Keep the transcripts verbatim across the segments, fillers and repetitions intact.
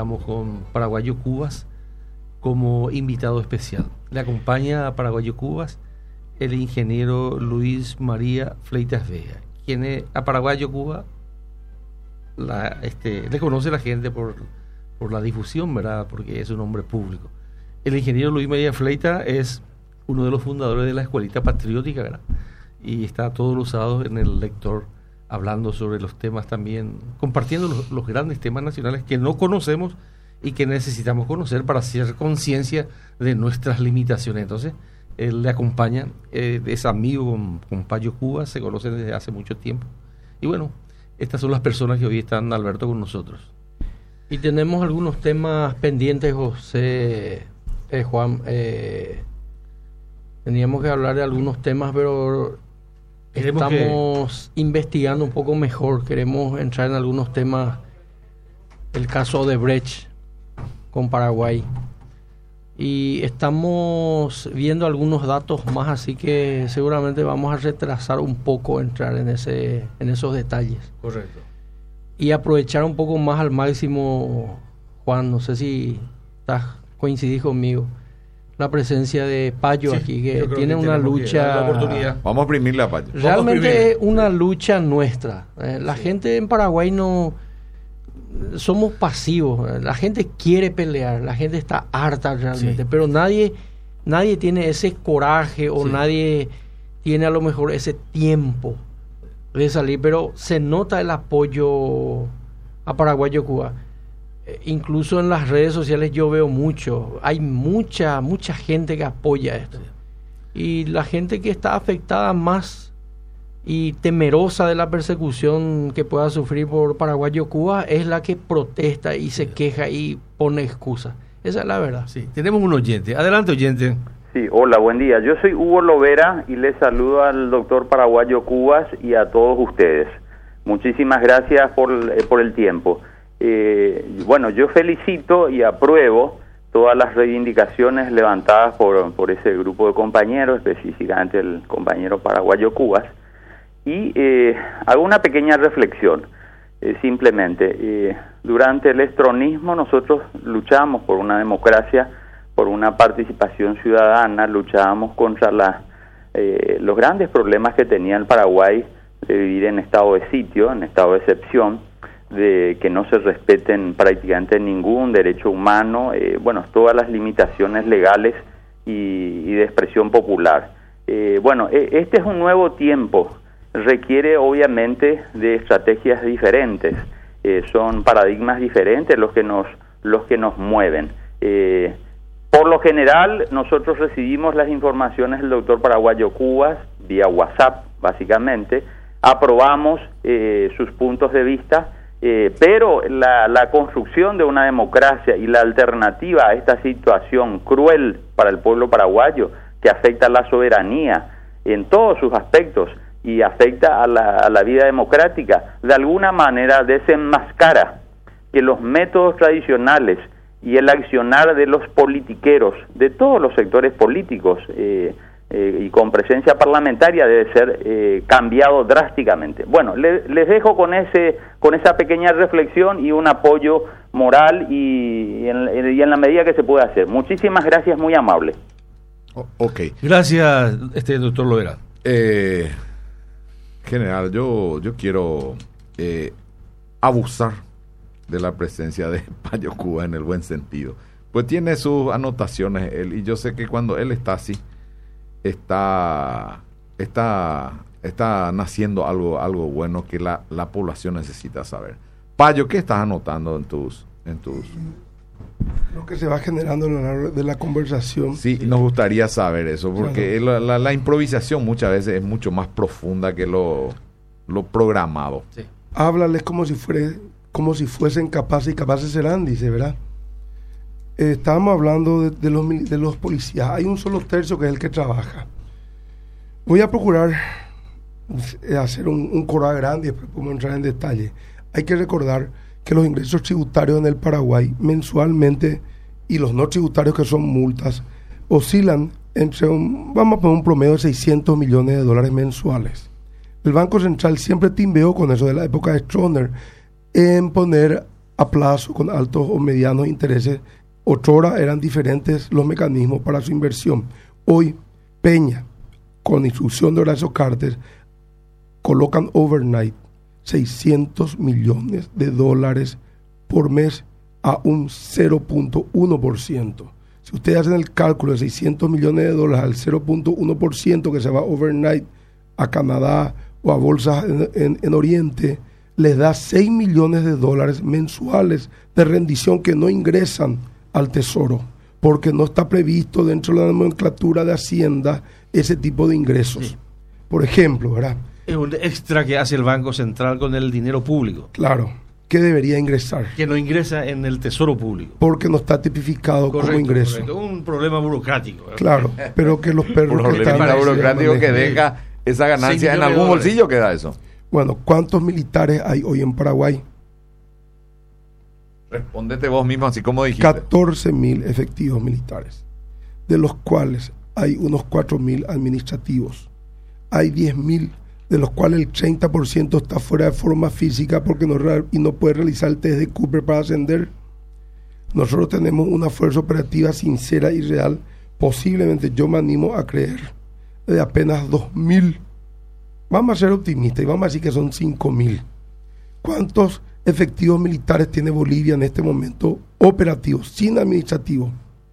estamos con Paraguayo Cubas como invitado especial. Le acompaña a Paraguayo Cubas el ingeniero Luis María Fleitas Vega, quien es, a Paraguayo Cuba la, este, le conoce la gente por, por la difusión, ¿verdad? Porque es un hombre público. El ingeniero Luis María Fleitas es uno de los fundadores de la Escuelita Patriótica, ¿verdad? Y está todos los sábados en el lector hablando sobre los temas también, compartiendo los, los grandes temas nacionales que no conocemos y que necesitamos conocer para hacer conciencia de nuestras limitaciones. Entonces, él le acompaña, eh, es amigo con, con Payo Cuba, se conocen desde hace mucho tiempo. Y bueno, estas son las personas que hoy están, Alberto, con nosotros. Y tenemos algunos temas pendientes, José, eh, Juan. Eh, teníamos que hablar de algunos temas, pero queremos estamos que... investigando un poco mejor. Queremos entrar en algunos temas. El caso de Brecht con Paraguay. Y estamos viendo algunos datos más, así que seguramente vamos a retrasar un poco entrar en ese en esos detalles. Correcto. Y aprovechar un poco más al máximo, Juan, no sé si estás, coincidís conmigo, la presencia de Payo, sí, aquí, que tiene que una lucha... Vamos a exprimirle a Payo. Realmente es una lucha nuestra. Eh, la sí. gente en Paraguay no... somos pasivos, la gente quiere pelear, la gente está harta realmente, sí. pero nadie nadie tiene ese coraje o sí. nadie tiene a lo mejor ese tiempo de salir, pero se nota el apoyo a Paraguayo Cuba. Eh, incluso en las redes sociales yo veo mucho, hay mucha mucha gente que apoya esto, sí. y la gente que está afectada más y temerosa de la persecución que pueda sufrir por Paraguayo Cuba es la que protesta y se queja y pone excusas. Esa es la verdad. Sí, tenemos un oyente. Adelante, oyente. Sí, hola, buen día. Yo soy Hugo Lovera y les saludo al doctor Paraguayo Cubas y a todos ustedes. Muchísimas gracias por, eh, por el tiempo. Eh, bueno, yo felicito y apruebo todas las reivindicaciones levantadas por, por ese grupo de compañeros, específicamente el compañero Paraguayo Cubas. Y eh, hago una pequeña reflexión, eh, simplemente. Eh, durante el estronismo nosotros luchamos por una democracia, por una participación ciudadana, luchábamos contra la, eh, los grandes problemas que tenía el Paraguay de vivir en estado de sitio, en estado de excepción, de que no se respeten prácticamente ningún derecho humano, eh, bueno, todas las limitaciones legales y, y de expresión popular. Eh, bueno, eh, este es un nuevo tiempo. Requiere obviamente de estrategias diferentes, eh, son paradigmas diferentes los que nos los que nos mueven. Eh, por lo general nosotros recibimos las informaciones del doctor Paraguayo Cubas vía WhatsApp, básicamente, aprobamos eh, sus puntos de vista, eh, pero la, la construcción de una democracia y la alternativa a esta situación cruel para el pueblo paraguayo, que afecta a la soberanía en todos sus aspectos, y afecta a la, a la vida democrática, de alguna manera desenmascara que los métodos tradicionales y el accionar de los politiqueros, de todos los sectores políticos eh, eh, y con presencia parlamentaria debe ser eh, cambiado drásticamente. Bueno, le, les dejo con ese con esa pequeña reflexión y un apoyo moral y, y, en, y en la medida que se pueda hacer. Muchísimas gracias, muy amable. Oh, ok. Gracias, este doctor Lovera. Eh... General, yo yo quiero eh, abusar de la presencia de Payo Cuba en el buen sentido. Pues tiene sus anotaciones él, y yo sé que cuando él está así, está está está naciendo algo algo bueno que la, la población necesita saber. Payo, ¿qué estás anotando en tus en tus lo que se va generando a lo largo de la conversación? Sí, nos gustaría saber eso, porque claro. la, la, la improvisación muchas veces es mucho más profunda que lo, lo programado. Sí. Háblales como si fuere, como si fuesen capaces y capaces serán, dice, ¿verdad? Eh, estábamos hablando de, de, los, de los policías. Hay un solo tercio que es el que trabaja. Voy a procurar hacer un, un coro grande y después podemos entrar en detalle. Hay que recordar que los ingresos tributarios en el Paraguay mensualmente y los no tributarios, que son multas, oscilan entre un, vamos a poner un promedio de seiscientos millones de dólares mensuales. El Banco Central siempre timbeó con eso de la época de Stroessner en poner a plazo con altos o medianos intereses. Otrora eran diferentes los mecanismos para su inversión. Hoy, Peña, con instrucción de Horacio Carter, colocan overnight seiscientos millones de dólares por mes a un cero punto uno por ciento. Si ustedes hacen el cálculo de seiscientos millones de dólares al cero punto uno por ciento que se va overnight a Canadá o a bolsas en, en, en Oriente, les da seis millones de dólares mensuales de rendición que no ingresan al Tesoro, porque no está previsto dentro de la nomenclatura de Hacienda ese tipo de ingresos. Sí. Por ejemplo, ¿verdad? Es un extra que hace el Banco Central con el dinero público. Claro, que debería ingresar. Que no ingresa en el Tesoro Público. Porque no está tipificado correcto, como ingreso. Correcto. Un problema burocrático, ¿verdad? Claro, pero que los perros... Un problema burocrático que deja esa ganancia en algún bolsillo, queda eso. Bueno, ¿cuántos militares hay hoy en Paraguay? Respóndete vos mismo, así como dijiste. catorce mil efectivos militares, de los cuales hay unos cuatro mil administrativos. Hay diez mil, de los cuales el treinta por ciento está fuera de forma física porque no, y no puede realizar el test de Cooper para ascender. Nosotros tenemos una fuerza operativa sincera y real, posiblemente yo me animo a creer, de apenas dos mil. Vamos a ser optimistas y vamos a decir que son cinco mil. ¿Cuántos efectivos militares tiene Bolivia en este momento operativos, sin administrativos?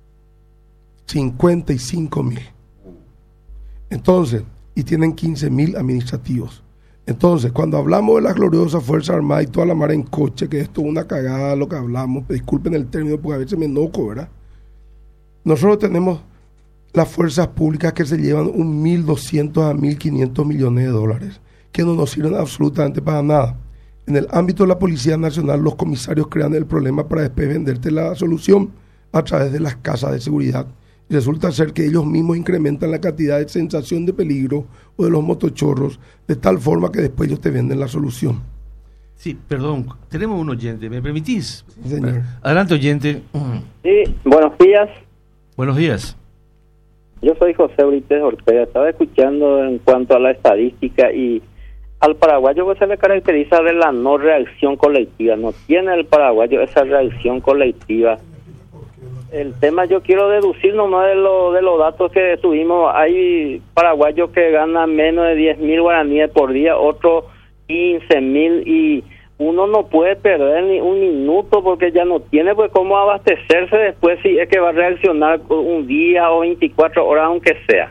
cincuenta y cinco mil. Entonces, y tienen quince mil administrativos. Entonces, cuando hablamos de la gloriosa Fuerza Armada y toda la mar en coche, que esto es una cagada lo que hablamos, disculpen el término porque a veces me enojo, ¿verdad? Nosotros tenemos las fuerzas públicas que se llevan un mil doscientos a mil quinientos millones de dólares, que no nos sirven absolutamente para nada. En el ámbito de la Policía Nacional, los comisarios crean el problema para después venderte la solución a través de las casas de seguridad. Y resulta ser que ellos mismos incrementan la cantidad de sensación de peligro o de los motochorros, de tal forma que después ellos te venden la solución. Sí, perdón, tenemos un oyente, ¿me permitís? Sí, señor. Adelante, oyente. Sí, buenos días. Buenos días. Yo soy José Brites Ortega. Estaba escuchando en cuanto a la estadística y al paraguayo pues se le caracteriza de la no reacción colectiva. No tiene el paraguayo esa reacción colectiva. El tema yo quiero deducir nomás de, lo, de los datos que tuvimos. Hay paraguayos que ganan menos de diez mil guaraníes por día, otros quince mil, y uno no puede perder ni un minuto porque ya no tiene pues cómo abastecerse después si es que va a reaccionar un día o veinticuatro horas aunque sea.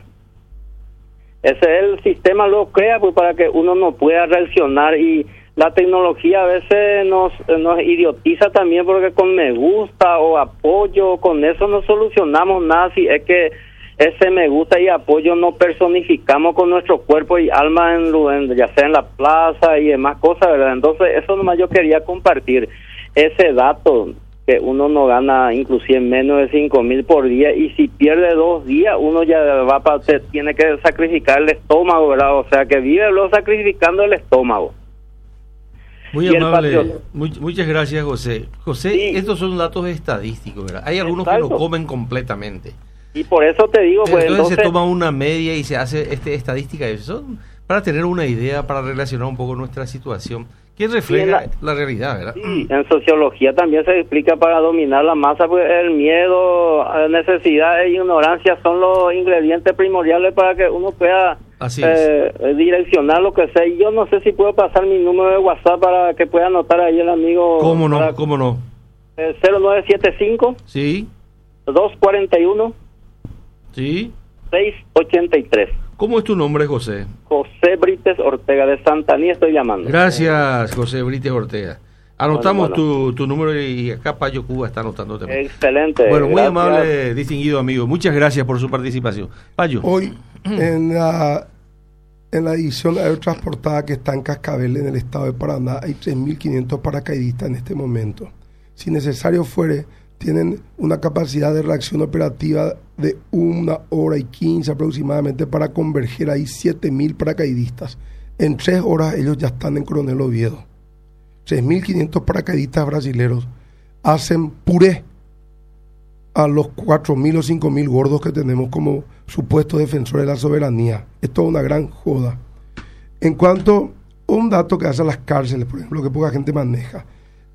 Ese es el sistema, lo crea pues para que uno no pueda reaccionar, y la tecnología a veces nos, nos idiotiza también porque con me gusta o apoyo, con eso no solucionamos nada. Si es que ese me gusta y apoyo no personificamos con nuestro cuerpo y alma, en, en ya sea en la plaza y demás cosas, ¿verdad? Entonces eso nomás yo quería compartir, ese dato que uno no gana inclusive menos de cinco mil por día, y si pierde dos días uno ya va para, te tiene que sacrificar el estómago, ¿verdad? O sea que vive lo sacrificando el estómago. Muy amable, muy, muchas gracias, José. José, sí. Estos son datos estadísticos, ¿verdad? Hay algunos Exacto. que no comen completamente. Y por eso te digo, pues entonces, entonces se toma una media y se hace este estadística de eso para tener una idea, para relacionar un poco nuestra situación, que refleja la, la realidad, ¿verdad? Sí, en sociología también se explica para dominar la masa, pues el miedo, necesidad e ignorancia son los ingredientes primordiales para que uno pueda eh, direccionar lo que sea. Y yo no sé si puedo pasar mi número de WhatsApp para que pueda anotar ahí el amigo. ¿Cómo no? Para, ¿Cómo no? Eh, cero nueve siete cinco Sí. dos cuarenta y uno Sí. seis ochenta y tres. ¿Cómo es tu nombre, José? José Brites Ortega, de Santaní estoy llamando. Gracias, José Brites Ortega. Anotamos bueno, bueno. Tu, tu número y acá Payo Cuba está anotando también. Excelente. Bueno, muy gracias. amable, distinguido amigo. Muchas gracias por su participación. Payo. Hoy, en la, en la edición aerotransportada que está en Cascabel, en el estado de Paraná, hay tres mil quinientos paracaidistas en este momento. Si necesario fuere, tienen una capacidad de reacción operativa de una hora y quince aproximadamente para converger ahí siete mil paracaidistas. En tres horas ellos ya están en Coronel Oviedo. tres mil quinientos paracaidistas brasileros hacen puré a los cuatro mil o cinco mil gordos que tenemos como supuestos defensores de la soberanía. Esto es una gran joda. En cuanto a un dato que hace las cárceles, por ejemplo, que poca gente maneja,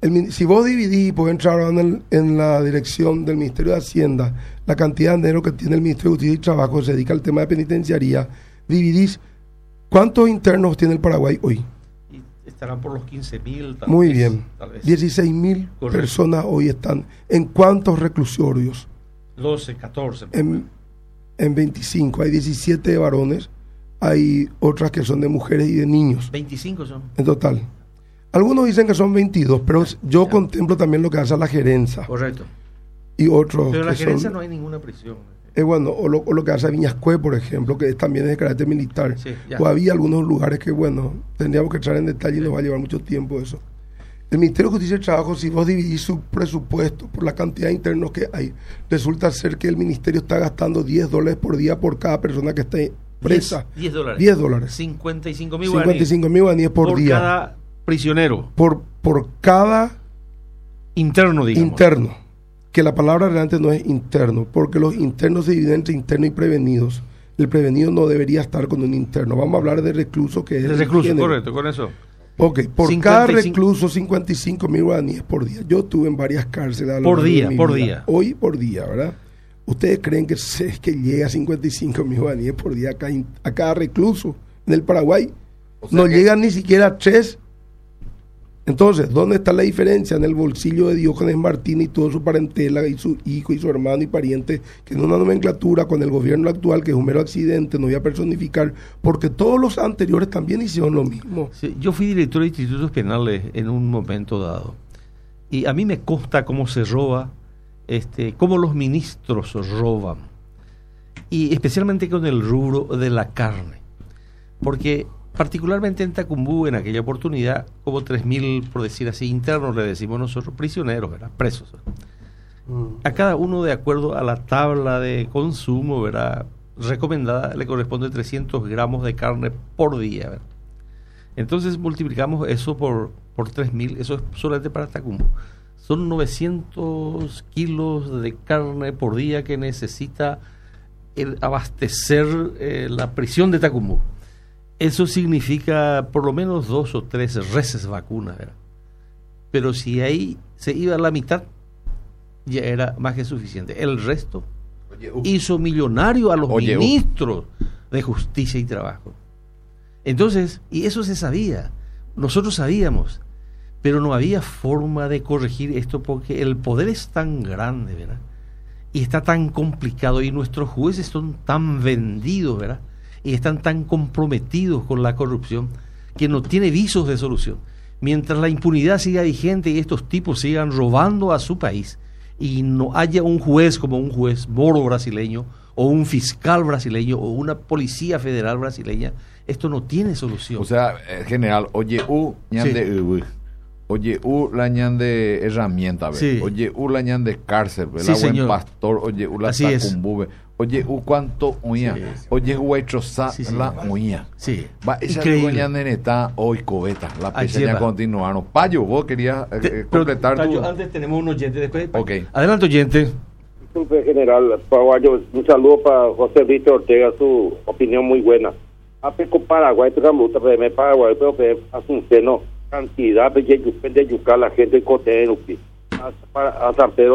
El, si vos dividís, y podés entrar en, el, en la dirección del Ministerio de Hacienda, la cantidad de dinero que tiene el Ministerio de Justicia y Trabajo, que se dedica al tema de penitenciaría, dividís, ¿cuántos internos tiene el Paraguay hoy? Y estarán por los quince mil. Muy vez, bien. dieciséis mil personas hoy están. ¿En cuántos reclusorios? doce, catorce. En, en veinticinco. Hay diecisiete de varones, hay otras que son de mujeres y de niños. veinticinco son. En total. Algunos dicen que son veintidós, pero ya, yo ya. contemplo también lo que hace la gerencia. Correcto. Y otros. Pero en la gerencia son, no hay ninguna prisión. Eh, bueno, o lo, o lo que hace Viñascue, por ejemplo, que también es de carácter militar. Sí, o había algunos lugares que, bueno, tendríamos que entrar en detalle sí. y nos va a llevar mucho tiempo eso. El Ministerio de Justicia y Trabajo, si vos dividís su presupuesto por la cantidad de internos que hay, resulta ser que el Ministerio está gastando diez dólares por día por cada persona que esté presa. diez dólares. diez dólares. cincuenta y cinco mil cincuenta y cinco mil guaraníes por, por día. Por cada prisionero. Por, por cada interno, digamos. Interno. Que la palabra realmente no es interno, porque los internos se dividen entre internos y prevenidos. El prevenido no debería estar con un interno. Vamos a hablar de recluso, que es... De recluso, correcto, con eso. Ok, por cincuenta y cinco cada recluso, cincuenta y cinco mil guaraníes por día. Yo estuve en varias cárceles. A por día, por vida. día. Hoy por día, ¿verdad? ¿Ustedes creen que, es que llega a cincuenta y cinco mil guaraníes por día a cada, a cada recluso en el Paraguay? O sea no que... llegan ni siquiera a tres. Entonces, ¿dónde está la diferencia? En el bolsillo de Diógenes Martínez y toda su parentela y su hijo y su hermano y pariente, que en una nomenclatura con el gobierno actual, que es un mero accidente, no voy a personificar, porque todos los anteriores también hicieron lo mismo. Sí, yo fui director de institutos penales en un momento dado, y a mí me consta cómo se roba, este, cómo los ministros roban, y especialmente con el rubro de la carne, porque particularmente en Tacumbú, en aquella oportunidad, como tres mil, por decir así, internos, le decimos nosotros, prisioneros, ¿verdad? Presos. Mm. A cada uno, de acuerdo a la tabla de consumo, ¿verdad?, recomendada, le corresponde trescientos gramos de carne por día, ¿verdad? Entonces multiplicamos eso por, por tres mil, eso es solamente para Tacumbú. Son novecientos kilos de carne por día que necesita el abastecer eh, la prisión de Tacumbú. Eso significa por lo menos dos o tres reses vacunas, ¿verdad? Pero si ahí se iba a la mitad, ya era más que suficiente. El resto oye, uh, hizo millonario a los oye, ministros uh. de Justicia y Trabajo. Entonces, y eso se sabía, nosotros sabíamos, pero no había forma de corregir esto porque el poder es tan grande, ¿verdad? Y está tan complicado y nuestros jueces son tan vendidos, ¿verdad? Y están tan comprometidos con la corrupción que no tiene visos de solución. Mientras la impunidad siga vigente y estos tipos sigan robando a su país y no haya un juez como un juez moro brasileño o un fiscal brasileño o una policía federal brasileña, esto no tiene solución. O sea, general, oye, u ñande sí. Oye, u la ñande herramienta, sí. Oye, u la ñande cárcel, sí, la buen pastor, oye, u la tacumbube. Oye, u cuánto uña, sí, sí. Oye, huetrosa sí, sí, la uña. Sí. Va, esa coña neneta hoy cobeta, la pequeña continuaron. Payo, vos querías eh, Te, completar Payo, tu... antes tenemos un oyente después. Okay. Adelante, oyente. Disculpe, general, Paraguayo, un saludo para José Víctor Ortega, su opinión muy buena. Apeco Paraguay, Tramuta, P M Paraguay, pero P M Asunción, cantidad de yuca, la gente de Cotenupi, a San Pedro,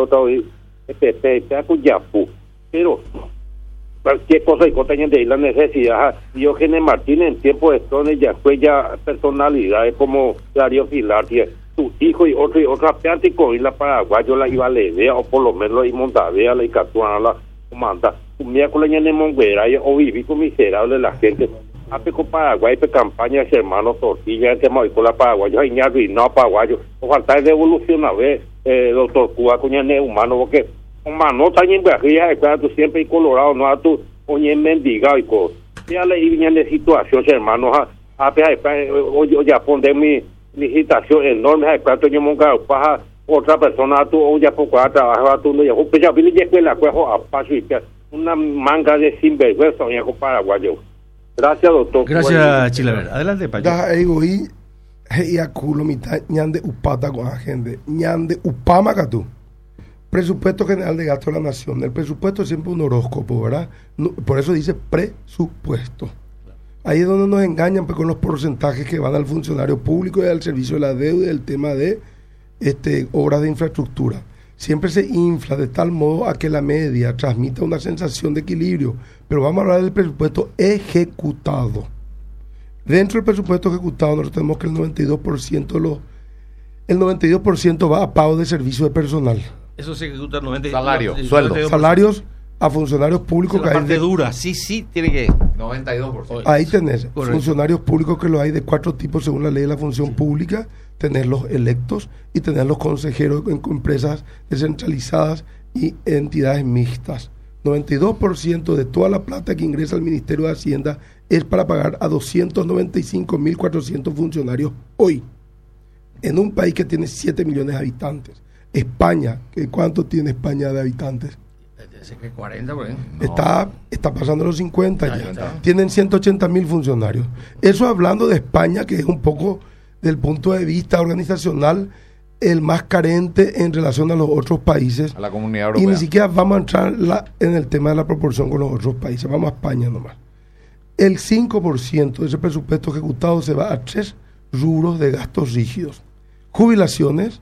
P P, Yapu, pero cualquier cosa y coteña de la necesidad. Diógenes Martínez en tiempo de Stone ya fue ya personalidades como Darío Filartia, su hijo y otro y otra plático y la Paraguayo la iba a leer o por lo menos la Montavea la Icatuana la comanda un miércoles en Monguera o viví con miserable la gente apeco Paraguay pe campaña de hermanos tortilla en tema con la Paraguayo y ñago y no Paraguayo o falta de evolucionar eh, doctor Cuba con el humano porque mano también viaja claro siempre y colorado no a tu oye mendigado y co ya le viene de situación hermanos a a o ya poner mi licitación enorme a cuánto yo monga paja otra persona tú o ya poco a trabajar tú no ya pues ya viene ya la cuejo a paso y una manga de sinvergüenza ya con paraguayo. Gracias doctor. Gracias Chilaver. Adelante Payo. Da ego y y a culo mitad ñande upata con la gente ñande upama tú. Presupuesto General de Gasto de la Nación. El presupuesto es siempre un horóscopo, ¿verdad? No, por eso dice presupuesto. Ahí es donde nos engañan pues, con los porcentajes que van al funcionario público y al servicio de la deuda y el tema de este, obras de infraestructura, siempre se infla de tal modo a que la media transmita una sensación de equilibrio. Pero vamos a hablar del presupuesto ejecutado. Dentro del presupuesto ejecutado nosotros tenemos que el noventa y dos por ciento de los, el noventa y dos por ciento va a pago de servicio de personal. Eso se ejecuta el noventa por ciento. Salario, el sueldo. noventa y dos por ciento. Salarios a funcionarios públicos. Esa es que la hay parte de, dura, sí, sí, tiene que... noventa y dos por ciento. ahí tenés Correcto. funcionarios públicos que lo hay de cuatro tipos según la ley de la función pública. Tener los electos y tener los consejeros en empresas descentralizadas y entidades mixtas. noventa y dos por ciento de toda la plata que ingresa al Ministerio de Hacienda es para pagar a doscientos noventa y cinco mil cuatrocientos funcionarios hoy, en un país que tiene siete millones de habitantes. España, ¿qué ¿cuánto tiene España de habitantes? que cuarenta por ahí. No. Está, está pasando los cincuenta Ahí ya. está. Tienen ciento ochenta mil funcionarios. Eso hablando de España, que es un poco, del punto de vista organizacional, el más carente en relación a los otros países. A la comunidad Y europea. ni siquiera vamos a entrar la- en el tema de la proporción con los otros países. Vamos a España nomás. El cinco por ciento de ese presupuesto ejecutado se va a tres rubros de gastos rígidos. Jubilaciones,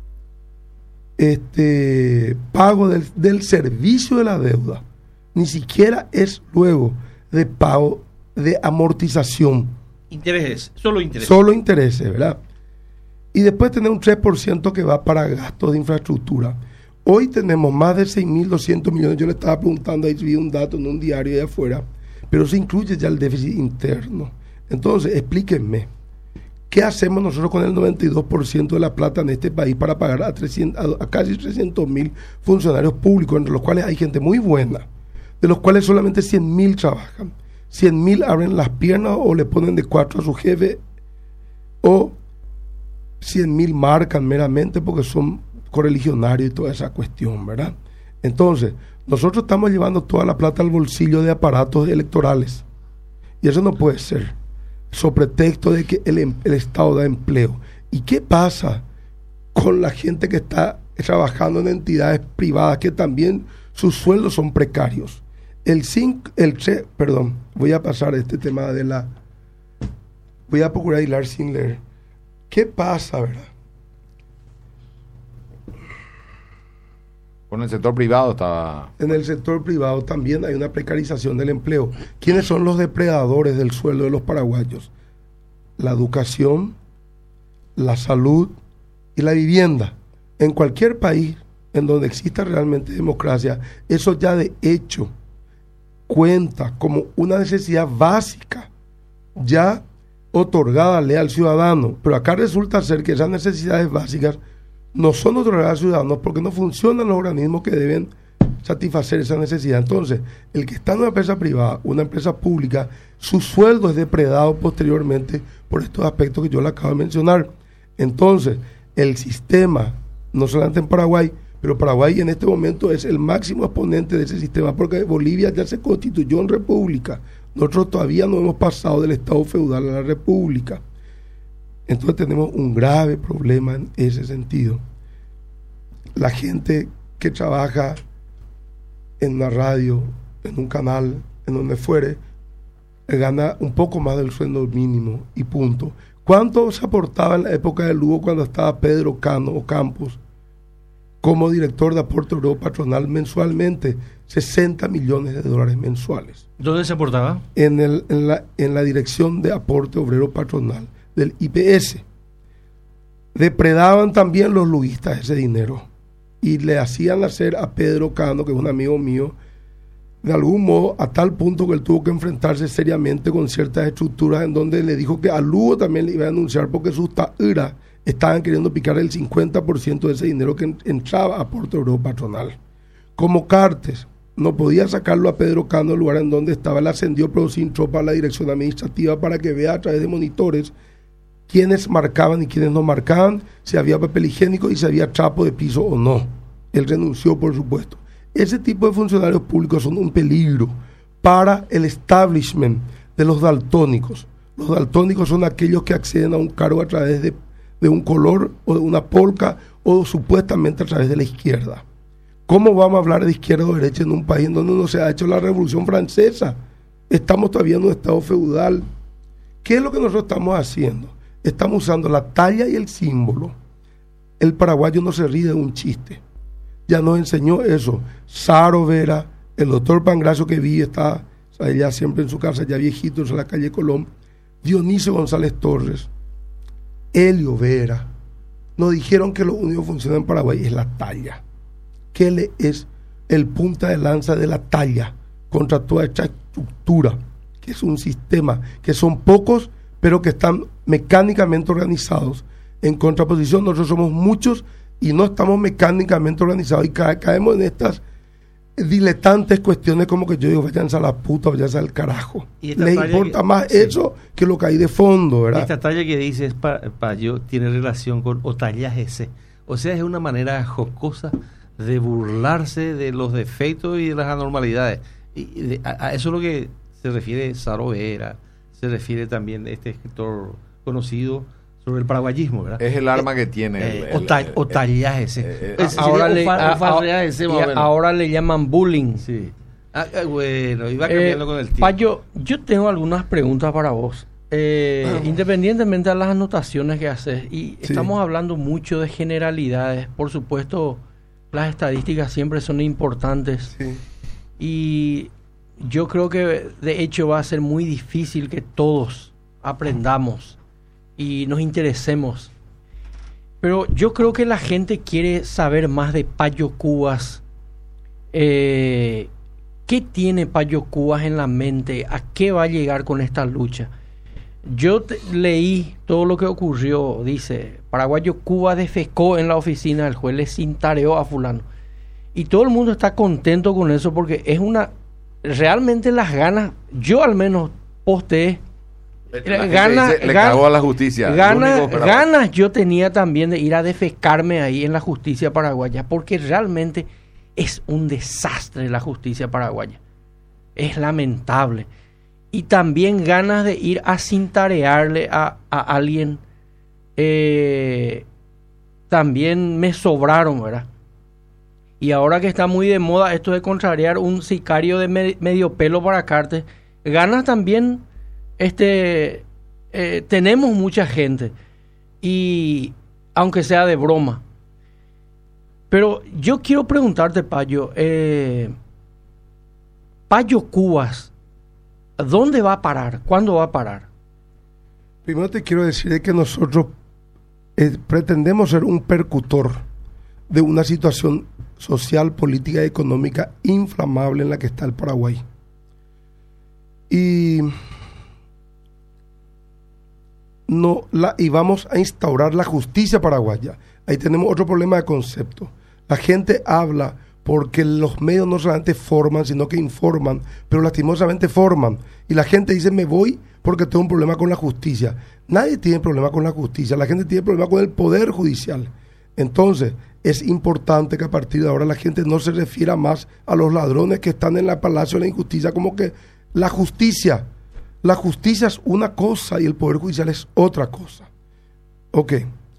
este pago del, del servicio de la deuda, ni siquiera es luego de pago de amortización, Intereses, solo intereses. solo intereses, ¿verdad? Y después tener un tres por ciento que va para gastos de infraestructura. Hoy tenemos más de seis mil doscientos millones. Yo le estaba preguntando, ahí vi un dato en un diario de afuera, pero se incluye ya el déficit interno. Entonces, explíquenme, ¿qué hacemos nosotros con el noventa y dos por ciento de la plata en este país para pagar a, trescientos, a, a casi trescientos mil funcionarios públicos, entre los cuales hay gente muy buena, de los cuales solamente cien mil trabajan? cien mil abren las piernas o le ponen de cuatro a su jefe, o cien mil marcan meramente porque son correligionarios y toda esa cuestión, ¿verdad? Entonces, nosotros estamos llevando toda la plata al bolsillo de aparatos electorales, y eso no puede ser, sobre pretexto de que el, em- el Estado da empleo. ¿Y qué pasa con la gente que está trabajando en entidades privadas que también sus sueldos son precarios? El cinco, el tre- perdón, voy a pasar este tema de la, voy a procurar hilar sin leer. ¿Qué pasa, verdad? Con el sector privado estaba... En el sector privado también hay una precarización del empleo. ¿Quiénes son los depredadores del sueldo de los paraguayos? La educación, la salud y la vivienda. En cualquier país en donde exista realmente democracia, eso ya de hecho cuenta como una necesidad básica ya otorgada al ciudadano. Pero acá resulta ser que esas necesidades básicas no son otorgadas a ciudadanos porque no funcionan los organismos que deben satisfacer esa necesidad. Entonces, el que está en una empresa privada, una empresa pública, su sueldo es depredado posteriormente por estos aspectos que yo le acabo de mencionar. Entonces, el sistema, no solamente en Paraguay, pero Paraguay en este momento es el máximo exponente de ese sistema porque Bolivia ya se constituyó en república. Nosotros todavía no hemos pasado del estado feudal a la república. Entonces tenemos un grave problema en ese sentido. La gente que trabaja en una radio, en un canal, en donde fuere, gana un poco más del sueldo mínimo y punto. ¿Cuánto se aportaba en la época de Lugo cuando estaba Pedro Cano o Campos como director de aporte obrero patronal mensualmente? sesenta millones de dólares mensuales. ¿Dónde se aportaba? En, el, en, la, en la dirección de aporte obrero patronal del I P S. Depredaban también los luguistas ese dinero y le hacían hacer a Pedro Cano, que es un amigo mío, de algún modo a tal punto que él tuvo que enfrentarse seriamente con ciertas estructuras en donde le dijo que a Lugo también le iba a denunciar porque sus taíras estaban queriendo picar el cincuenta por ciento de ese dinero que entraba a aporte obrero patronal. Como Cartes no podía sacarlo a Pedro Cano del lugar en donde estaba, le ascendió pero sin tropa a la dirección administrativa para que vea a través de monitores quiénes marcaban y quiénes no marcaban, si había papel higiénico y si había trapo de piso o no. Él renunció, por supuesto. Ese tipo de funcionarios públicos son un peligro para el establishment de los daltónicos. Los daltónicos son aquellos que acceden a un cargo a través de, de un color o de una polca o supuestamente a través de la izquierda. ¿Cómo vamos a hablar de izquierda o derecha en un país en donde no se ha hecho la Revolución Francesa? Estamos todavía en un estado feudal. ¿Qué es lo que nosotros estamos haciendo? Estamos usando la talla y el símbolo el paraguayo no se ríe de un chiste. Ya nos enseñó eso. Saro Vera, el doctor Pangracio que vi, está allá siempre en su casa, ya viejito, en la calle Colón, Dionisio González Torres, Helio Vera, nos dijeron que lo único que funciona en Paraguay es la talla. Que le es el punta de lanza de la talla contra toda esta estructura, que es un sistema, que son pocos, pero que están mecánicamente organizados. En contraposición, nosotros somos muchos y no estamos mecánicamente organizados y ca- caemos en estas diletantes cuestiones como que yo digo, váyanse a la puta, váyanse al carajo. Les importa que, más sí. eso que lo que hay de fondo, ¿verdad? Esta talla que dices, pa, Payo, tiene relación con o tallas ese. O sea, es una manera jocosa de burlarse de los defectos y de las anormalidades. Y de, a, a eso es lo que se refiere Saro Vera, se refiere también este escritor conocido sobre el paraguayismo, ¿verdad? Es el arma eh, que tiene. Eh, el, o, ta, el, o tallas ese. Eh, eh, ahora, le, ofa, a, ese a, ahora le llaman bullying. Sí. Ah, bueno, iba cambiando eh, con el tiempo. Payo, yo tengo algunas preguntas para vos. Eh, ah, independientemente de las anotaciones que haces, y sí. estamos hablando mucho de generalidades, por supuesto, las estadísticas siempre son importantes. Sí. Y yo creo que de hecho va a ser muy difícil que todos aprendamos y nos interesemos. Pero yo creo que la gente quiere saber más de Payo Cubas. Eh, ¿Qué tiene Payo Cubas en la mente? ¿A qué va a llegar con esta lucha? Yo te, leí todo lo que ocurrió. Dice, Paraguayo Cuba defecó en la oficina del juez, le cintareó a fulano. Y todo el mundo está contento con eso porque es una... Realmente las ganas, yo al menos posteé, ganas, dice, le gan, cagó a la justicia. Ganas, ganas yo tenía también de ir a defecarme ahí en la justicia paraguaya, porque realmente es un desastre la justicia paraguaya. Es lamentable. Y también ganas de ir a cintarearle a, a alguien. Eh, también me sobraron, ¿verdad? Y ahora que está muy de moda esto de contrariar un sicario de me, medio pelo para Cartes, ganas también, este, eh, tenemos mucha gente, y aunque sea de broma. Pero yo quiero preguntarte, Payo, eh, Payo Cubas, ¿dónde va a parar? ¿Cuándo va a parar? Primero te quiero decir que nosotros eh, pretendemos ser un percutor de una situación social, política y económica inflamable en la que está el Paraguay. Y no la y vamos a instaurar la justicia paraguaya. Ahí tenemos otro problema de concepto. La gente habla porque los medios no solamente forman, sino que informan, pero lastimosamente forman. Y la gente dice, me voy porque tengo un problema con la justicia. Nadie tiene problema con la justicia, la gente tiene problema con el poder judicial. Entonces, es importante que a partir de ahora la gente no se refiera más a los ladrones que están en el Palacio de la Injusticia como que la justicia, la justicia es una cosa y el Poder Judicial es otra cosa. Ok.